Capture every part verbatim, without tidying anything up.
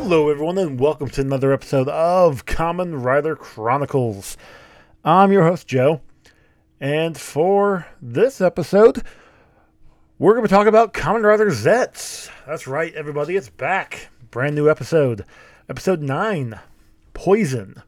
Hello everyone and welcome to another episode of Kamen Rider Chronicles. I'm your host Joe, and for this episode, we're going to talk about Kamen Rider Zets. That's right everybody, it's back. Brand new episode. Episode nine, Poison.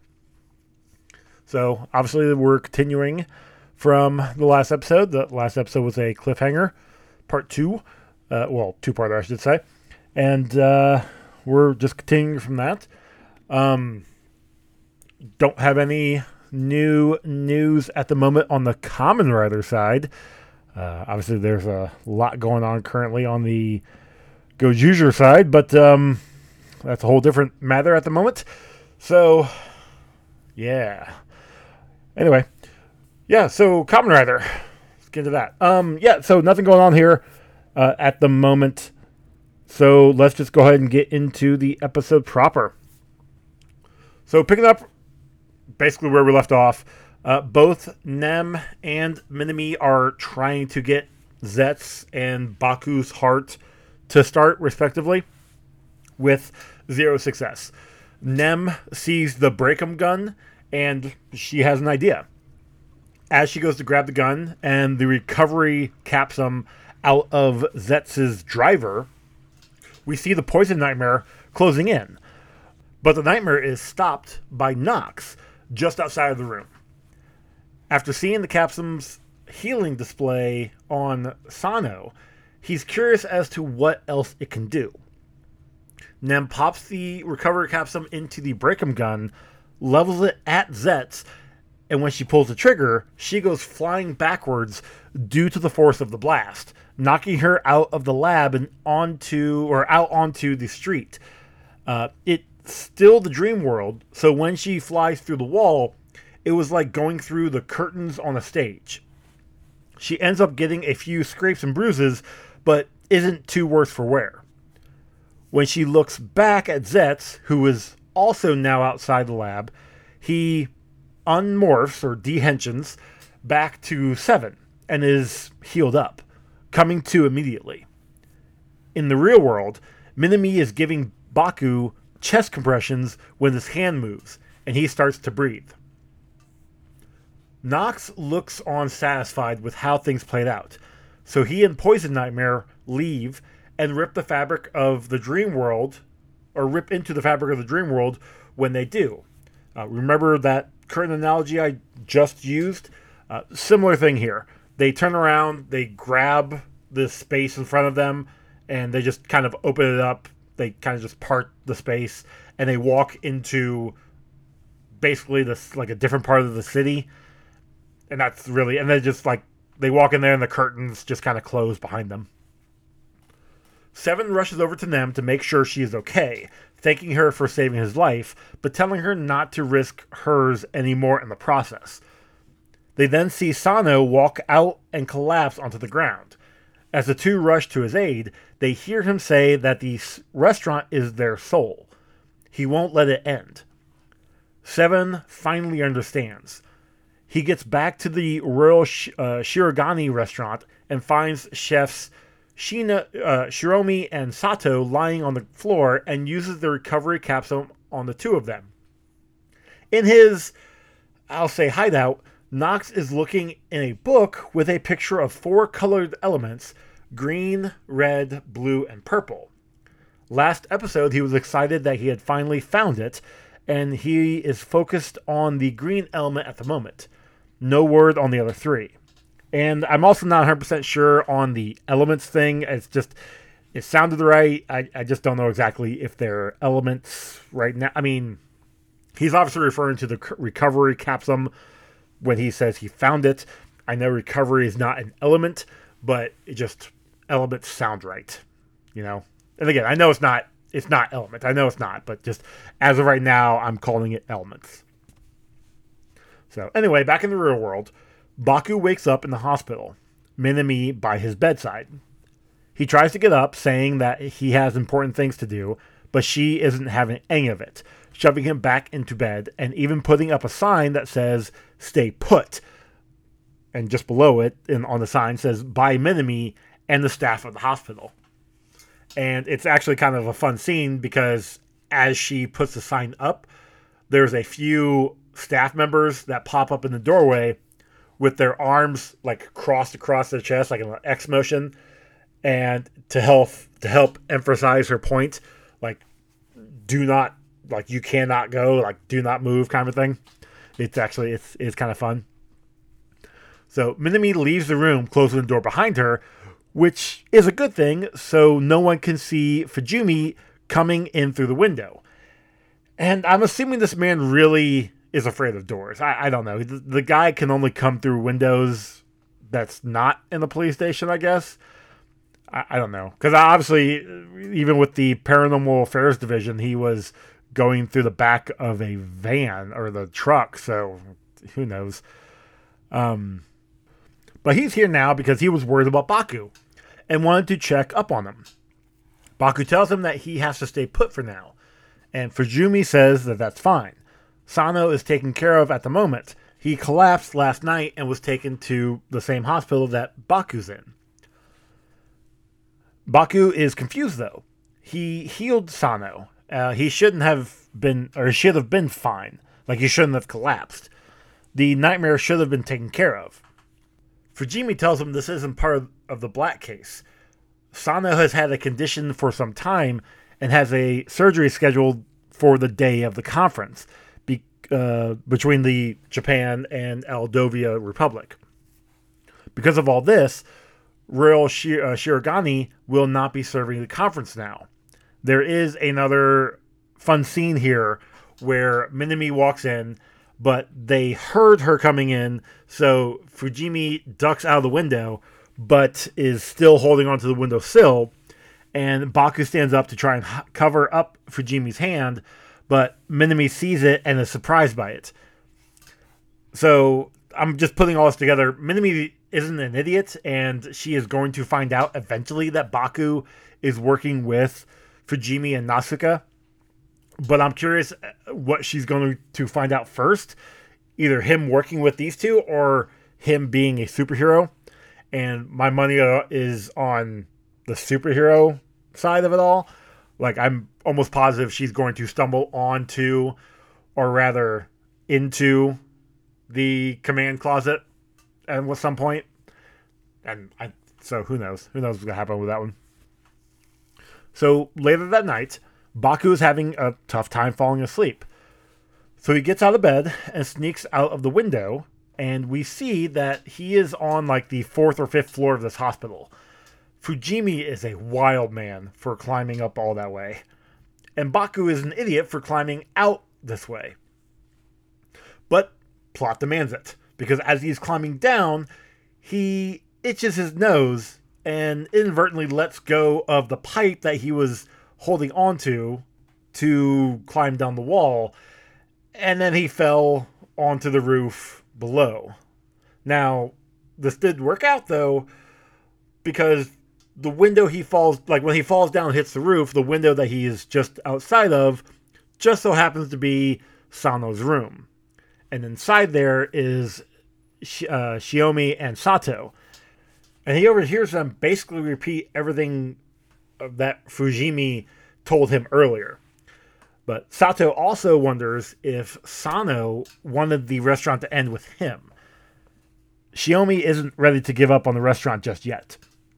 So obviously we're continuing from the last episode. The last episode was a cliffhanger, part two. Uh, well, two-parter I should say. And, uh... we're just continuing from that. Um, don't have any new news at the moment on the Kamen Rider side. Uh, obviously, there's a lot going on currently on the Gojujur side, but um, that's a whole different matter at the moment. So, yeah. Anyway, yeah, so Kamen Rider. Let's get into that. Um, yeah, so nothing going on here uh, at the moment. So let's just go ahead and get into the episode proper. So picking up basically where we left off, uh, both Nem and Minami are trying to get Zets and Baku's heart to start, respectively, with zero success. Nem sees the Breakum gun, and she has an idea. As she goes to grab the gun, and the recovery capsum out of Zets' driver, we see the Poison Nightmare closing in. But the Nightmare is stopped by Nox just outside of the room. After seeing the capsum's healing display on Sano, he's curious as to what else it can do. Nem pops the recovery capsum into the Breakum gun, levels it at Zets, and when she pulls the trigger, she goes flying backwards due to the force of the blast, knocking her out of the lab and onto or out onto the street. Uh, it's still the dream world, so when she flies through the wall, it was like going through the curtains on a stage. She ends up getting a few scrapes and bruises, but isn't too worse for wear. When she looks back at Zets, who is also now outside the lab, he unmorphs or dehensions back to Seven and is healed up, coming to immediately. In the real world, Minami is giving Baku chest compressions when his hand moves, and he starts to breathe. Nox looks on satisfied with how things played out, so he and Poison Nightmare leave and rip the fabric of the dream world, or rip into the fabric of the dream world when they do. Uh, remember that current analogy I just used? Uh, similar thing here. They turn around, they grab the space in front of them, and they just kind of open it up. They kind of just part the space, and they walk into basically this like a different part of the city. And that's really, and they just like, they walk in there and the curtains just kind of close behind them. Seven rushes over to Nem to make sure she is okay, thanking her for saving his life, but telling her not to risk hers anymore in the process. They then see Sano walk out and collapse onto the ground. As the two rush to his aid, they hear him say that the restaurant is their soul. He won't let it end. Seven finally understands. He gets back to the Royal Sh- uh, Shirogane restaurant and finds chefs Shina, uh, Shiromi and Sato lying on the floor and uses the recovery capsule on the two of them. In his, I'll say, hideout, Nox is looking in a book with a picture of four colored elements: green, red, blue, and purple. Last episode, he was excited that he had finally found it, and he is focused on the green element at the moment. No word on the other three. And I'm also not one hundred percent sure on the elements thing. It's just, it sounded right. I, I just don't know exactly if they're elements right now. I mean, he's obviously referring to the recovery capsule when he says he found it. I know recovery is not an element, but it just, elements sound right, you know? And again, I know it's not, it's not element. I know it's not, but just as of right now, I'm calling it elements. So anyway, back in the real world, Baku wakes up in the hospital, Minami by his bedside. He tries to get up, saying that he has important things to do, but she isn't having any of it, shoving him back into bed and even putting up a sign that says, "Stay put." And just below it, in, on the sign, says, "By Minami and the staff of the hospital." And it's actually kind of a fun scene because as she puts the sign up, there's a few staff members that pop up in the doorway with their arms like crossed across their chest, like an X motion, and to help to help emphasize her point, like do not, like you cannot go, like do not move, kind of thing. It's actually it's it's kind of fun. So Minami leaves the room, closing the door behind her, which is a good thing, so no one can see Fujimi coming in through the window. And I'm assuming this man really is afraid of doors. I, I don't know. The, the guy can only come through windows that's not in the police station, I guess. I, I don't know. Because obviously, even with the Paranormal Affairs Division, he was going through the back of a van or the truck, so who knows. Um, but he's here now because he was worried about Baku and wanted to check up on him. Baku tells him that he has to stay put for now, and Fujimi says that that's fine. Sano is taken care of at the moment. He collapsed last night and was taken to the same hospital that Baku's in. Baku is confused, though. He healed Sano. Uh, he shouldn't have been, or he should have been fine. Like, he shouldn't have collapsed. The nightmare should have been taken care of. Fujimi tells him this isn't part of, of the Black case. Sano has had a condition for some time and has a surgery scheduled for the day of the conference be, uh, between the Japan and Aldovia Republic. Because of all this, Royal Shir- uh, Shirogane will not be serving the conference now. There is another fun scene here where Minami walks in, but they heard her coming in, so Fujimi ducks out of the window, but is still holding onto the windowsill, and Baku stands up to try and h- cover up Fujimi's hand, but Minami sees it and is surprised by it. So I'm just putting all this together. Minami isn't an idiot, and she is going to find out eventually that Baku is working with Fujimi and Nasuka. But I'm curious what she's going to find out first. Either him working with these two or him being a superhero. And my money is on the superhero side of it all. Like, I'm almost positive she's going to stumble onto, or rather into, the command closet at some point. And I, so who knows? Who knows what's going to happen with that one. So later that night, Baku is having a tough time falling asleep. So he gets out of bed and sneaks out of the window, and we see that he is on like the fourth or fifth floor of this hospital. Fujimi is a wild man for climbing up all that way, and Baku is an idiot for climbing out this way. But plot demands it, because as he's climbing down, he itches his nose and inadvertently lets go of the pipe that he was holding onto to climb down the wall, and then he fell onto the roof below. Now, this did work out, though, because the window he falls, like when he falls down and hits the roof, the window that he is just outside of just so happens to be Sano's room. And inside there is uh, Shiomi and Sato. And he overhears them basically repeat everything that Fujimi told him earlier. But Sato also wonders if Sano wanted the restaurant to end with him. Shiomi isn't ready to give up on the restaurant just yet.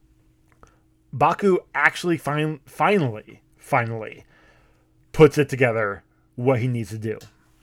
Baku actually fin- finally, finally puts it together what he needs to do.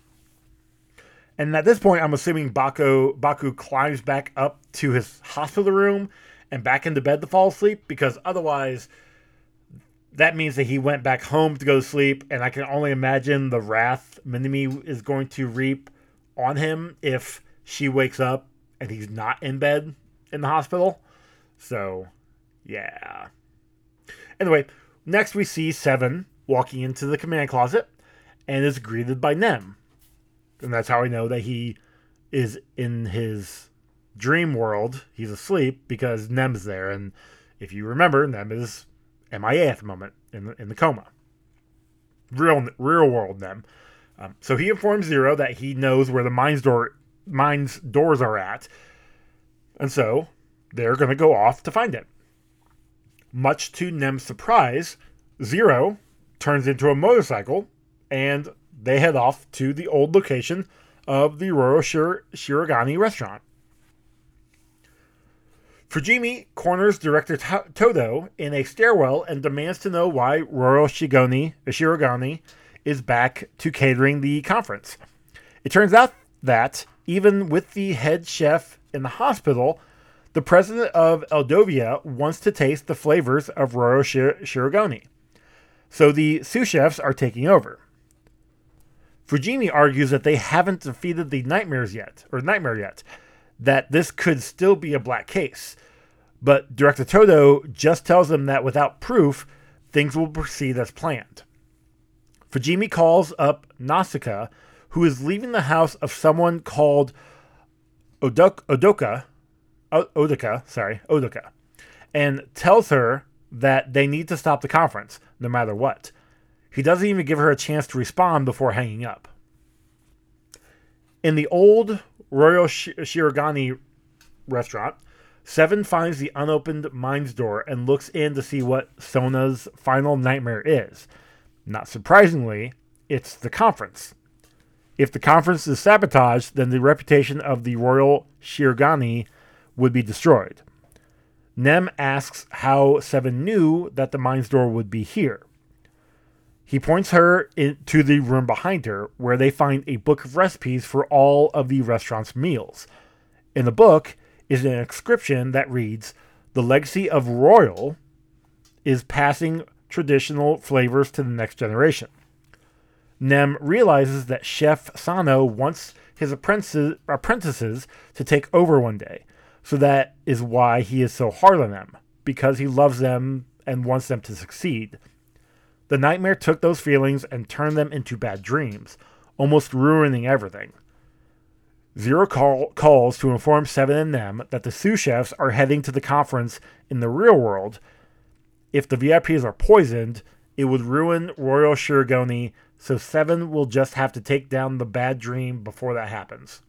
And at this point, I'm assuming Baku, Baku climbs back up to his hospital room and back into bed to fall asleep, because otherwise that means that he went back home to go to sleep, and I can only imagine the wrath Minami is going to reap on him if she wakes up and he's not in bed in the hospital. So, yeah. Anyway, next we see Seven walking into the command closet and is greeted by Nem. And that's how I know that he is in his dream world. He's asleep because Nem's there, and if you remember, Nem is M I A at the moment, in the, in the coma. Real real world Nem. Um, so he informs Zero that he knows where the mines door mines doors are at, and so they're going to go off to find it. Much to Nem's surprise, Zero turns into a motorcycle and they head off to the old location of the Royal Shir- Shirogane restaurant. Fujimi corners director to- Todo in a stairwell and demands to know why Royal Shigoni, Shirogane is back to catering the conference. It turns out that, even with the head chef in the hospital, the president of Eldovia wants to taste the flavors of Royal Shir- Shirogane. So the sous chefs are taking over. Fujimi argues that they haven't defeated the nightmares yet, or nightmare yet, that this could still be a black case. But Director Todo just tells them that without proof, things will proceed as planned. Fujimi calls up Nausicaa, who is leaving the house of someone called Odok- Odoka, o- Odoka, sorry, Odoka, and tells her that they need to stop the conference, no matter what. He doesn't even give her a chance to respond before hanging up. In the old Royal Shirogane restaurant, Seven finds the unopened mines door and looks in to see what Sona's final nightmare is. Not surprisingly, it's the conference. If the conference is sabotaged, then the reputation of the Royal Shirogane would be destroyed. Nem asks how Seven knew that the mines door would be here. He points her to the room behind her, where they find a book of recipes for all of the restaurant's meals. In the book is an inscription that reads, "The legacy of Royal is passing traditional flavors to the next generation." Nem realizes that Chef Sano wants his apprentices, apprentices to take over one day, so that is why he is so hard on them, because he loves them and wants them to succeed. The nightmare took those feelings and turned them into bad dreams, almost ruining everything. Zero call, calls to inform Seven and Nem that the sous chefs are heading to the conference in the real world. If the V I Ps are poisoned, it would ruin Royal Shirogane, so Seven will just have to take down the bad dream before that happens.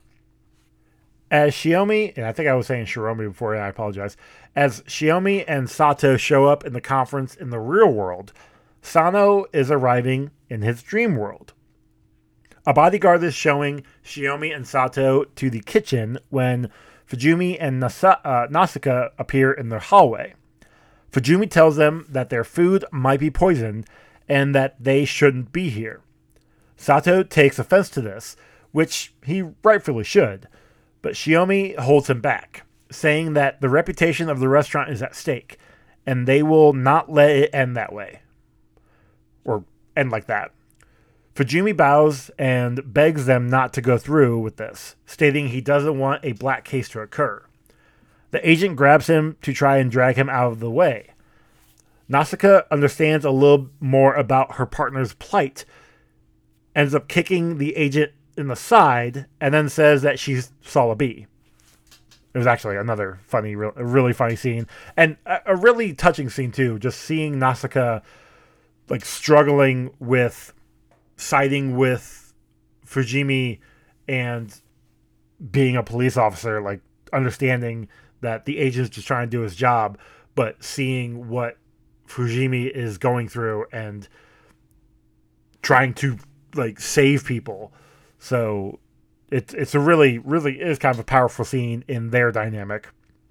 As Shiomi, and I think I was saying Shiromi before, and I apologize. As Shiomi and Sato show up in the conference in the real world, Sano is arriving in his dream world. A bodyguard is showing Shiomi and Sato to the kitchen when Fujimi and Nasa- uh, Nausicaa appear in the hallway. Fujimi tells them that their food might be poisoned and that they shouldn't be here. Sato takes offense to this, which he rightfully should, but Shiomi holds him back, saying that the reputation of the restaurant is at stake, and they will not let it end that way. Or end like that. Fujimi bows and begs them not to go through with this, stating he doesn't want a black case to occur. The agent grabs him to try and drag him out of the way. Nausicaa understands a little more about her partner's plight, ends up kicking the agent in the side, and then says that she saw a bee. It was actually another funny, really funny scene, and a really touching scene too, just seeing Nausicaa like struggling with siding with Fujimi and being a police officer, like understanding that the agent's just trying to do his job, but seeing what Fujimi is going through and trying to like save people. So it's it's a really, really is kind of a powerful scene in their dynamic.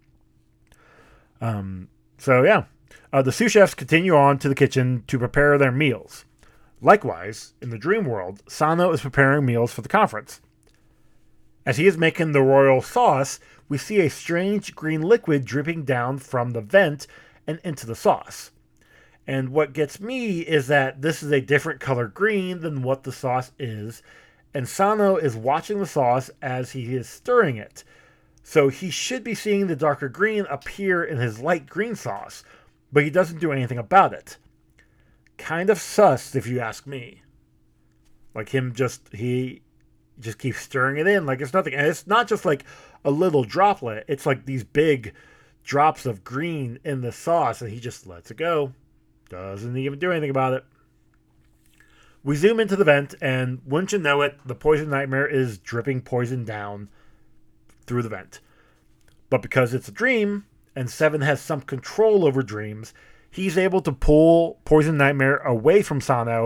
Um. So yeah, uh, the sous chefs continue on to the kitchen to prepare their meals. Likewise, in the dream world, Sano is preparing meals for the conference. As he is making the royal sauce, we see a strange green liquid dripping down from the vent and into the sauce. And what gets me is that this is a different color green than what the sauce is, and Sano is watching the sauce as he is stirring it. So he should be seeing the darker green appear in his light green sauce, but he doesn't do anything about it. Kind of sus, if you ask me. Like him just, he just keeps stirring it in like it's nothing. And it's not just like a little droplet. It's like these big drops of green in the sauce, and he just lets it go. Doesn't even do anything about it. We zoom into the vent, and wouldn't you know it, the poison nightmare is dripping poison down through the vent. But because it's a dream, and Seven has some control over dreams, he's able to pull Poison Nightmare away from Sano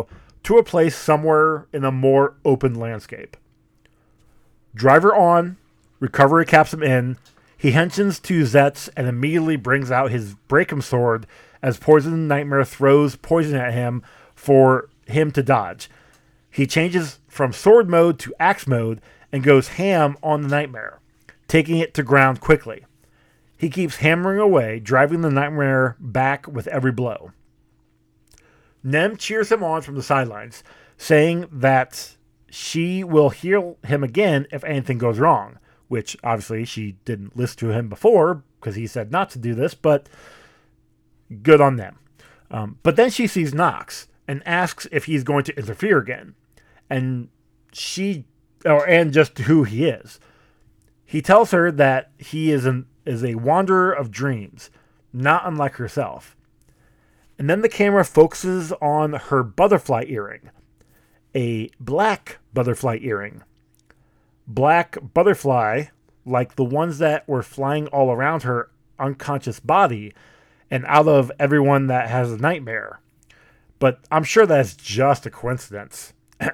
to a place somewhere in a more open landscape. Driver on, recovery caps him in. He henchins to Zetz and immediately brings out his Breakum sword as Poison Nightmare throws poison at him for him to dodge. He changes from sword mode to axe mode and goes ham on the Nightmare, taking it to ground quickly. He keeps hammering away, driving the Nightmare back with every blow. Nem cheers him on from the sidelines, saying that she will heal him again if anything goes wrong, which obviously she didn't listen to him before because he said not to do this, but good on them. Um, but then she sees Nox and asks if he's going to interfere again, and she, or and just who he is. He tells her that he is an is a wanderer of dreams, not unlike herself. And then the camera focuses on her butterfly earring, a black butterfly earring. Black butterfly, like the ones that were flying all around her unconscious body and out of everyone that has a nightmare. But I'm sure that's just a coincidence.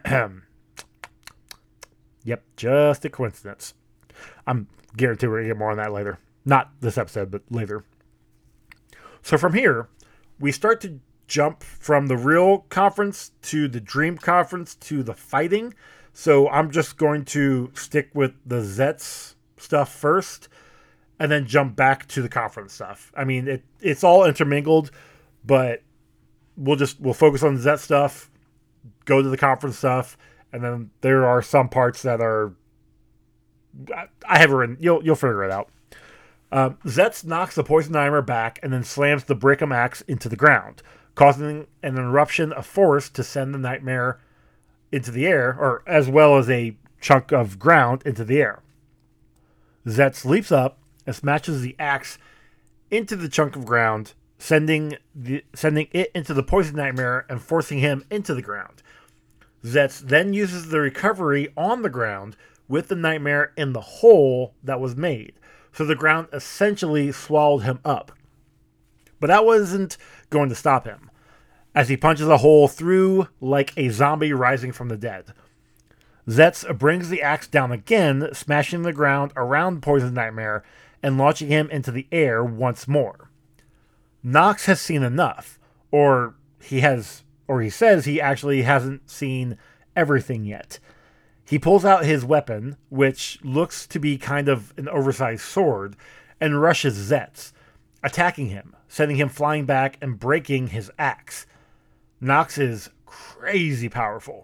Yep, just a coincidence. I'm guaranteed we're going to get more on that later. Not this episode, but later. So from here, we start to jump from the real conference to the dream conference to the fighting. So I'm just going to stick with the Zetz stuff first and then jump back to the conference stuff. I mean, it it's all intermingled, but we'll just we'll focus on the Zetz stuff, go to the conference stuff, and then there are some parts that are I have it written. You'll you'll figure it out. Um, Zetz knocks the Poison Nightmare back and then slams the Breakum axe into the ground, causing an eruption of force to send the Nightmare into the air, or as well as a chunk of ground into the air. Zetz leaps up and smashes the axe into the chunk of ground, sending the sending it into the Poison Nightmare and forcing him into the ground. Zetz then uses the recovery on the ground with the Nightmare in the hole that was made. So the ground essentially swallowed him up. But that wasn't going to stop him, as he punches a hole through like a zombie rising from the dead. Zetz brings the axe down again, smashing the ground around Poison Nightmare and launching him into the air once more. Nox has seen enough, or he has, or he says he actually hasn't seen everything yet. He pulls out his weapon, which looks to be kind of an oversized sword, and rushes Zetz, attacking him, sending him flying back and breaking his axe. Nox is crazy powerful.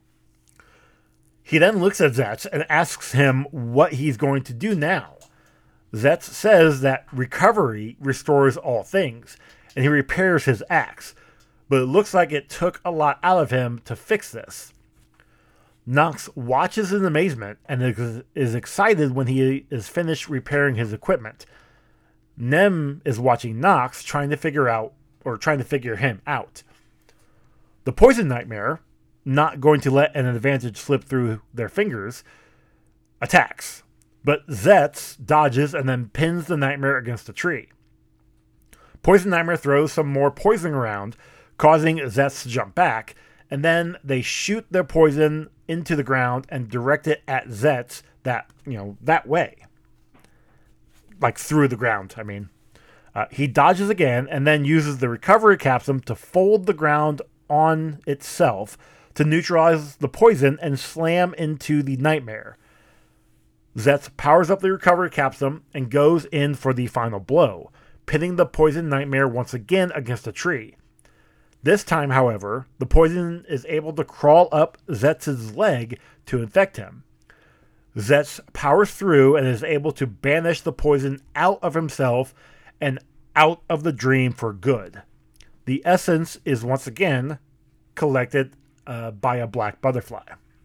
He then looks at Zetz and asks him what he's going to do now. Zetz says that recovery restores all things, and he repairs his axe, but it looks like it took a lot out of him to fix this. Nox watches in amazement and is excited when he is finished repairing his equipment. Nem is watching Nox, trying to figure out, or trying to figure him out. The Poison Nightmare, not going to let an advantage slip through their fingers, attacks. But Zetz dodges and then pins the Nightmare against a tree. Poison Nightmare throws some more poison around, causing Zetz to jump back, and then they shoot their poison into the ground and direct it at Zetz that, you know, that way. Like through the ground, I mean. Uh, he dodges again and then uses the recovery capsule to fold the ground on itself to neutralize the poison and slam into the Nightmare. Zetz powers up the recovery capsule and goes in for the final blow, pitting the Poison Nightmare once again against a tree. This time, however, the poison is able to crawl up Zetz's leg to infect him. Zetz powers through and is able to banish the poison out of himself and out of the dream for good. The essence is once again collected uh, by a black butterfly.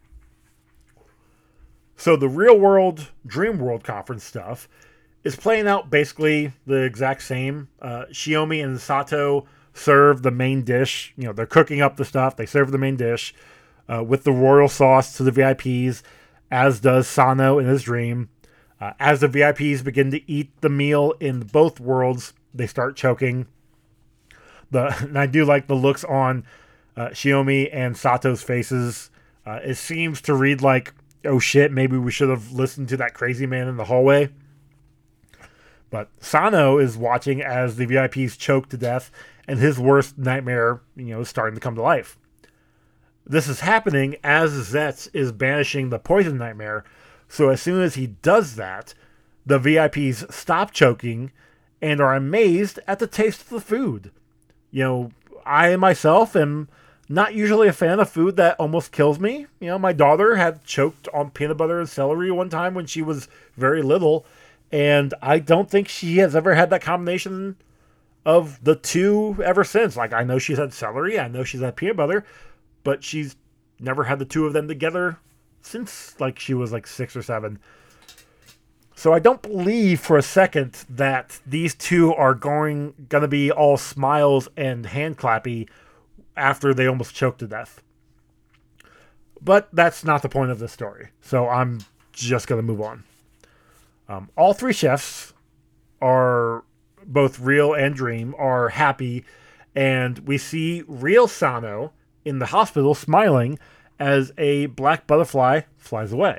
So the real world, dream world conference stuff is playing out basically the exact same. Uh, Shiomi and Sato serve the main dish. You know, they're cooking up the stuff. They serve the main dish uh, with the royal sauce to the V I Ps, as does Sano in his dream. Uh, as the V I Ps begin to eat the meal in both worlds, they start choking. The and I do like the looks on uh, Shiomi and Sato's faces. Uh, it seems to read like, oh shit, maybe we should have listened to that crazy man in the hallway. But Sano is watching as the V I Ps choke to death, and his worst nightmare, you know, is starting to come to life. This is happening as Zetz is banishing the poison nightmare, so as soon as he does that, the V I Ps stop choking and are amazed at the taste of the food. You know, I myself am not usually a fan of food that almost kills me. You know, my daughter had choked on peanut butter and celery one time when she was very little, and I don't think she has ever had that combination of the two ever since. Like, I know she's had celery, I know she's had peanut butter, but she's never had the two of them together since, like, she was, like, six or seven. So I don't believe for a second that these two are going gonna be all smiles and hand clappy after they almost choked to death. But that's not the point of this story, so I'm just gonna move on. Um, all three chefs are, both real and dream, are happy, and we see real Sano in the hospital smiling as a black butterfly flies away.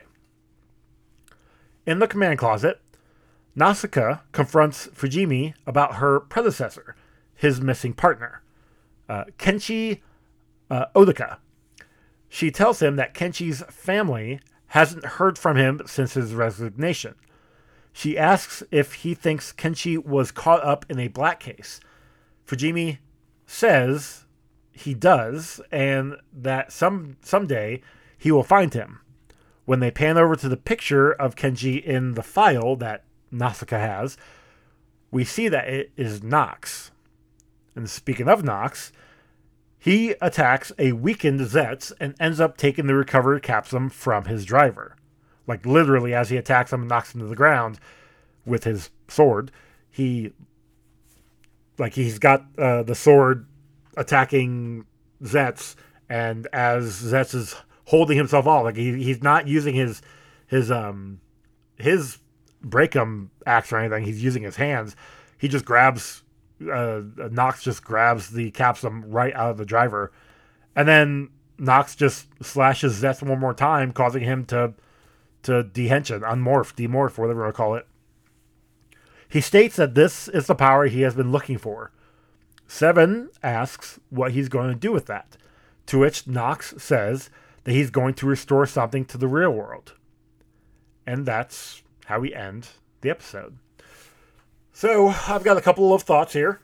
In the command closet, Nausicaa confronts Fujimi about her predecessor, his missing partner, uh, Kenshi uh, Odaka. She tells him that Kenshi's family hasn't heard from him since his resignation. She asks if he thinks Kenshi was caught up in a black case. Fujimi says he does, and that some someday he will find him. When they pan over to the picture of Kenshi in the file that Nausicaa has, we see that it is Nox. And speaking of Nox, he attacks a weakened Zetz and ends up taking the recovered capsule from his driver. Like, literally, as he attacks him and knocks him to the ground with his sword, he, like, he's got uh, the sword attacking Zetz, and as Zetz is holding himself off, like, he, he's not using his, his, um, his breakum axe or anything, he's using his hands. He just grabs, uh, Nox just grabs the capsule right out of the driver, and then Nox just slashes Zetz one more time, causing him to to dehension, unmorph, demorph, whatever you want to call it. He states that this is the power he has been looking for. Seven asks what he's going to do with that, to which Nox says that he's going to restore something to the real world. And that's how we end the episode. So, I've got a couple of thoughts here.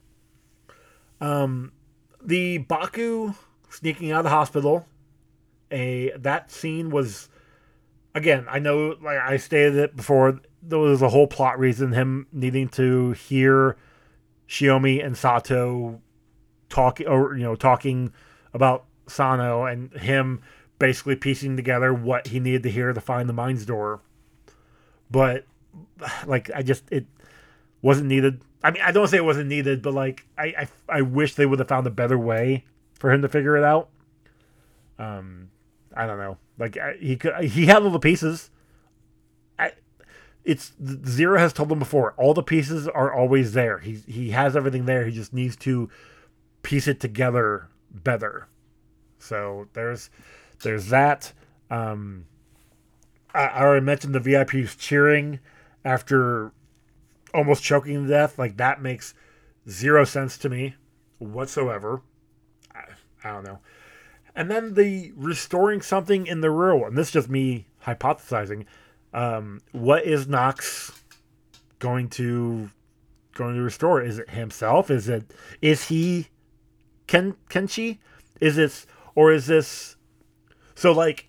Um, the Baku sneaking out of the hospital, a that scene was, again, I know, like I stated it before, there was a whole plot reason, him needing to hear Shiomi and Sato talk, or you know, talking about Sano, and him basically piecing together what he needed to hear to find the mines door. But, like, I just, it wasn't needed. I mean, I don't say it wasn't needed, but, like, I, I, I wish they would have found a better way for him to figure it out. Um, I don't know. Like, I, he could, he had all the pieces. I, it's, Zero has told him before, all the pieces are always there. He, he has everything there. He just needs to piece it together better. So, there's, there's that. Um, I, I already mentioned the V I Ps cheering after almost choking to death. Like, that makes zero sense to me whatsoever. I, I don't know. And then the restoring something in the real one. This is just me hypothesizing. Um, what is Nox going to going to restore? Is it himself? Is it is he Ken Kenshi? Is this, or is this, so, like,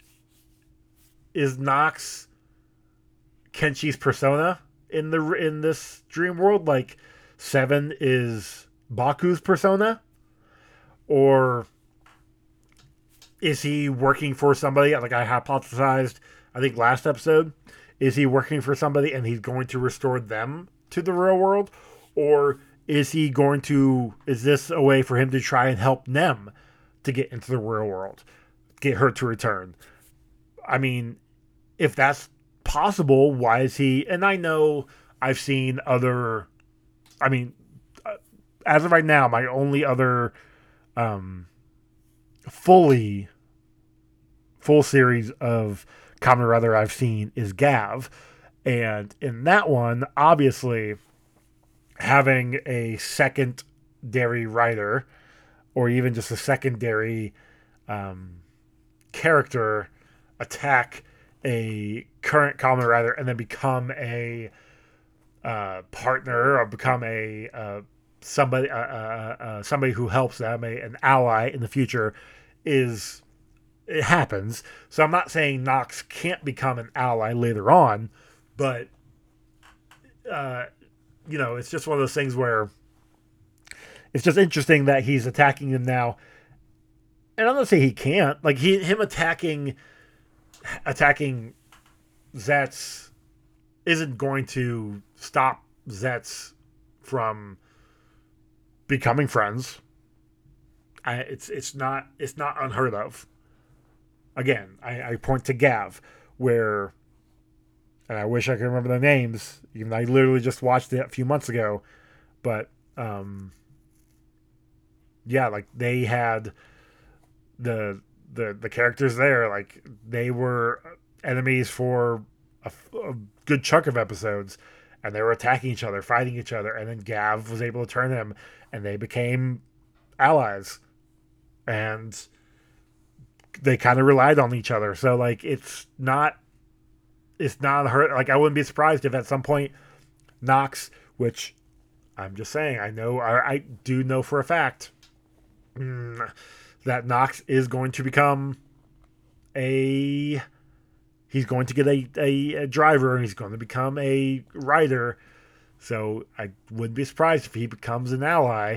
is Nox Kenshi's persona in the in this dream world? Like, Seven is Baku's persona? Or is he working for somebody? Like I hypothesized, I think last episode, is he working for somebody and he's going to restore them to the real world? Or is he going to, is this a way for him to try and help Nem to get into the real world? Get her to return? I mean, if that's possible, why is he, and I know I've seen other, I mean, as of right now, my only other, um, fully full series of Kamen Rider I've seen is Gav. And in that one, obviously, having a secondary writer or even just a secondary um, character attack a current Kamen Rider and then become a uh, partner or become a uh, somebody uh, uh, uh, somebody who helps them, a, an ally in the future, is it happens. So I'm not saying Nox can't become an ally later on, but uh, you know, it's just one of those things where it's just interesting that he's attacking him now. And I'm not saying he can't. Like he, him attacking, attacking Zets isn't going to stop Zets from becoming friends. I, it's it's not it's not unheard of. Again, I, I point to Gav, where, and I wish I could remember the names. Even though I literally just watched it a few months ago, but um, yeah, like they had the the the characters there, like they were enemies for a, a good chunk of episodes, and they were attacking each other, fighting each other, and then Gav was able to turn them, and they became allies, and they kind of relied on each other. So like it's not it's not hurt. Like I wouldn't be surprised if at some point Nox, which I'm just saying, I know I, I do know for a fact mm, that Nox is going to become a he's going to get a, a, a driver, and he's going to become a rider. So I wouldn't be surprised if he becomes an ally.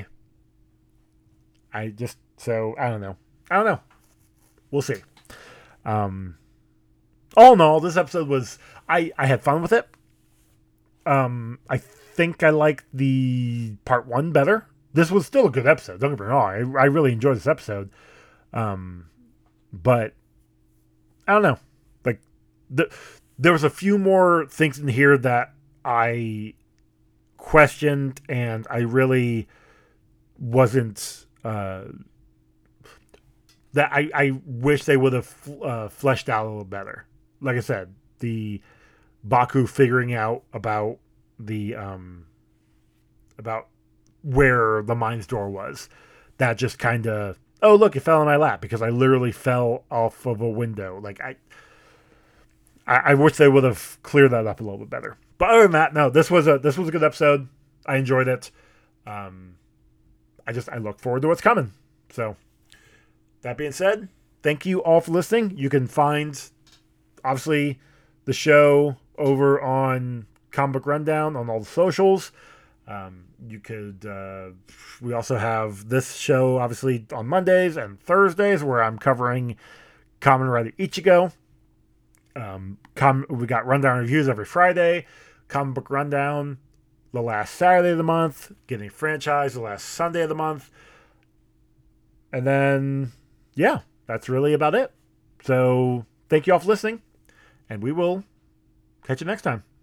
I just so I don't know. I don't know. We'll see. Um, all in all, this episode was I, I had fun with it. Um, I think I liked the part one better. This was still a good episode. Don't get me wrong. I, I really enjoyed this episode. Um, but I don't know. Like the, there was a few more things in here that I questioned, and I really wasn't. Uh, that I, I wish they would have uh, fleshed out a little better. Like I said, the Baku figuring out about the um, about where the mines door was. That just kind of, oh look, it fell in my lap because I literally fell off of a window. Like I, I, I wish they would have cleared that up a little bit better. But other than that, no, this was a this was a good episode. I enjoyed it. Um, I just I look forward to what's coming. So. That being said, thank you all for listening. You can find, obviously, the show over on Comic Book Rundown on all the socials. Um, you could, uh, we also have this show, obviously, on Mondays and Thursdays, where I'm covering Kamen Rider Ichigo. Um, com- we got Rundown reviews every Friday. Comic Book Rundown the last Saturday of the month. Getting Franchise the last Sunday of the month. And then... yeah, that's really about it. So thank you all for listening, and we will catch you next time.